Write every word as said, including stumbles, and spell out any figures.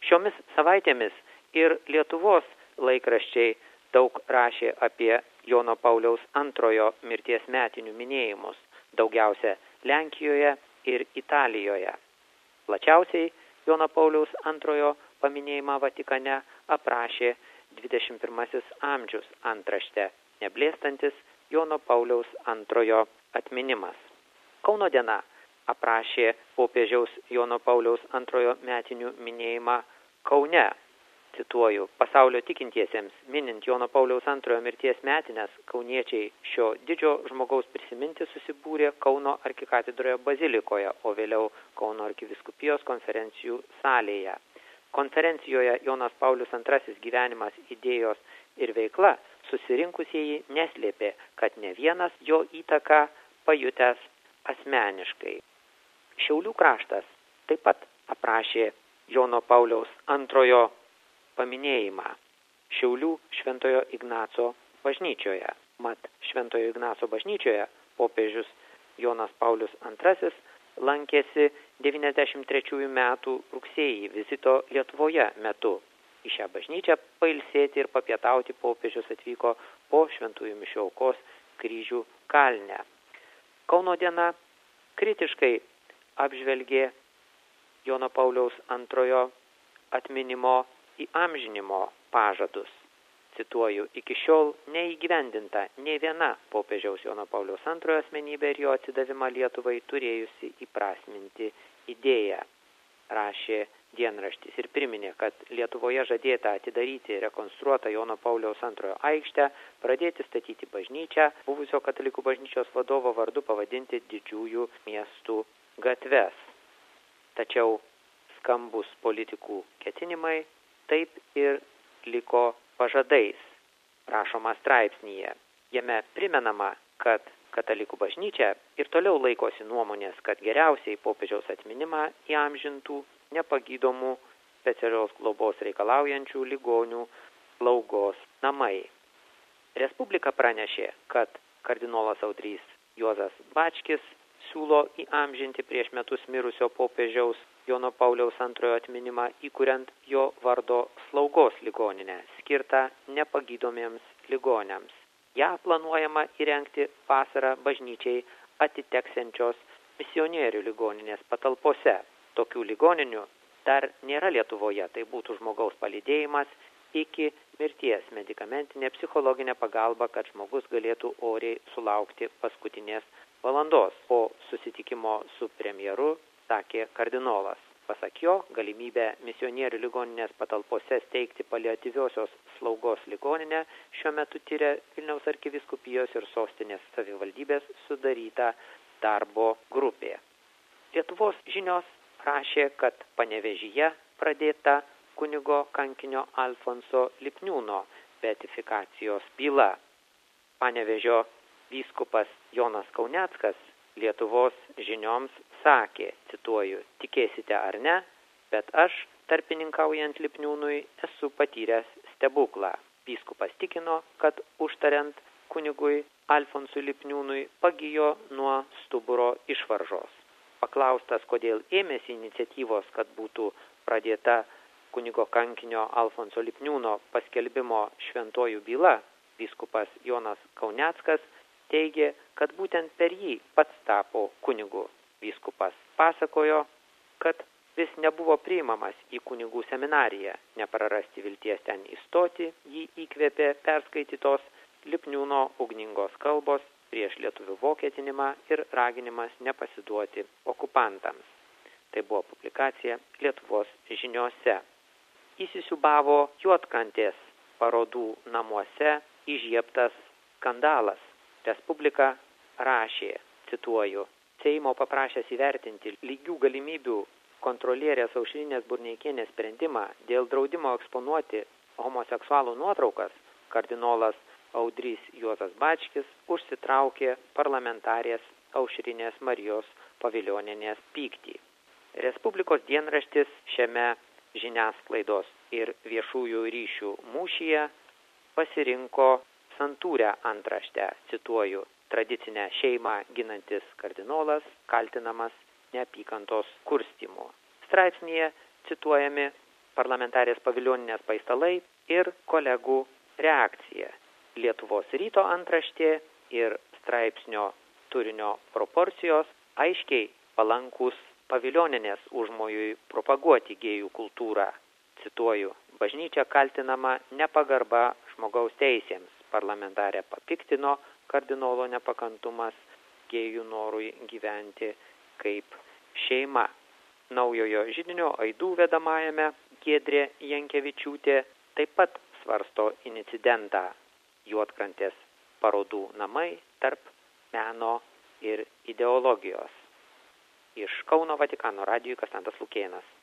Šiomis savaitėmis ir Lietuvos laikraščiai daug rašė apie Jono Pauliaus antrojo mirties metinių minėjimus, daugiausia Lenkijoje ir Italijoje. Plačiausiai Jono Pauliaus antrojo paminėjimą Vatikane aprašė dvidešimt pirmasis amžius antrašte, neblėstantis Jono Pauliaus antrojo atminimas. Kauno diena aprašė popiežiaus Jono Pauliaus antrojo metinių minėjimą Kaune. Cituoju, pasaulio tikintiesiems, minint Jono Pauliaus antrojo mirties metines, kauniečiai šio didžio žmogaus prisiminti susibūrė Kauno arkikatedroje bazilikoje, o vėliau Kauno arkivyskupijos konferencijų salėje. Konferencijoje Jonas Paulius antrasis gyvenimas, idėjos ir veikla susirinkusieji neslėpė, kad ne vienas jo įtaką pajutęs asmeniškai. Šiaulių kraštas taip pat aprašė Jono Pauliaus antrojo paminėjimą Šiaulių Šventojo Ignaco bažnyčioje. Mat, Šventojo Ignaco bažnyčioje popiežius Jonas Paulius antrasis lankėsi devyniasdešimt trečiųjų metų rugsėjį vizito Lietuvoje metu. Į šią bažnyčią pailsėti ir papietauti popiežius atvyko po šventųjų mišių aukos Kryžių kalne. Kauno diena kritiškai apžvelgė Jono Pauliaus antrojo atminimo įamžinimo pažadus. Cituoju, iki šiol neįgyvendinta nei viena popiežiaus Jono Pauliaus antrojo asmenybė ir jo atsidavimą Lietuvai turėjusi įprasminti idėją, rašė dienraštis ir priminė, kad Lietuvoje žadėta atidaryti rekonstruotą Jono Pauliaus antrojo aikštę, pradėti statyti bažnyčią, buvusio katalikų bažnyčios vadovo vardu pavadinti didžiųjų miestų gatves. Tačiau skambus politikų ketinimai taip ir liko pažadais, rašoma straipsnyje. Jame primenama, kad katalikų bažnyčia ir toliau laikosi nuomonės, kad geriausiai popiežiaus atminimą įamžintų nepagydomų specialios globos reikalaujančių ligonių slaugos namai. Respublika pranešė, kad kardinolas Audrys Juozas Bačkis siūlo įamžinti prieš metus mirusio popiežiaus Jono Pauliaus antrojo atminimą įkuriant jo vardo slaugos ligoninę, skirtą nepagydomiems ligoniams. Ja planuojama įrengti vasarą bažnyčiai atiteksiančios misionierių ligoninės patalpose. Tokių ligoninių dar nėra Lietuvoje, tai būtų žmogaus palydėjimas iki mirties, medikamentinė psichologinė pagalba, kad žmogus galėtų oriai sulaukti paskutinės valandos. Po susitikimo su premjeru sakė kardinolas. Pasak jo, galimybę misionierių ligoninės patalpose steigti paliatyviosios slaugos ligoninę šiuo metu tyria Vilniaus arkivyskupijos ir sostinės savivaldybės sudaryta darbo grupė. Lietuvos žinios rašė, kad Panevėžyje pradėta kunigo kankinio Alfonso Lipniūno beatifikacijos byla. Panevėžio vyskupas Jonas Kauneckas Lietuvos žinioms sakė, cituoju, tikėsite ar ne, bet aš, tarpininkaujant Lipniūnui, esu patyręs stebuklą. Vyskupas tikino, kad užtariant kunigui Alfonsui Lipniūnui pagijo nuo stuburo išvaržos. Paklaustas, kodėl ėmėsi iniciatyvos, kad būtų pradėta kunigo kankinio Alfonso Lipniūno paskelbimo šventojų byla, vyskupas Jonas Kauneckas teigė, kad būtent per jį pats tapo kunigu. Vyskupas pasakojo, kad vis nebuvo priimamas į kunigų seminariją. Neprarasti vilties ten įstoti, jį įkvėpė perskaitytos Lipniūno ugningos kalbos prieš lietuvių vokietinimą ir raginimas nepasiduoti okupantams. Tai buvo publikacija Lietuvos žiniose. Įsisiūbavo Juodkrantės parodų namuose įžiebtas skandalas. Respublika rašė, cituoju, Seimo paprašęs įvertinti lygių galimybių kontrolierės Aušrinės Burneikienės sprendimą dėl draudimo eksponuoti homoseksualų nuotraukas, kardinolas Audrys Juozas Bačkis užsitraukė parlamentarės Aušrinės Marijos Pavilionienės pyktį. Respublikos dienraštis šiame žiniasklaidos ir viešųjų ryšių mūšyje pasirinko santūrę antraštę, cituoju, tradicinę šeimą ginantis kardinolas kaltinamas neapykantos kurstymu. Straipsnyje cituojami parlamentarės Pavilionienės paistalai ir kolegų reakcija. Lietuvos ryto antraštė ir straipsnio turinio proporcijos aiškiai palankus Pavilionienės užmojui propaguoti gėjų kultūrą. Cituoju, bažnyčia kaltinama nepagarba žmogaus teisėms. Parlamentarė papiktino kardinolo nepakantumas gėjų norui gyventi kaip šeima. Naujojo židinio aidų vedamajame Giedrė Jankevičiūtė taip pat svarsto incidentą Juodkrantės parodų namai tarp meno ir ideologijos. Iš Kauno Vatikano radijui Kastantas Lukėnas.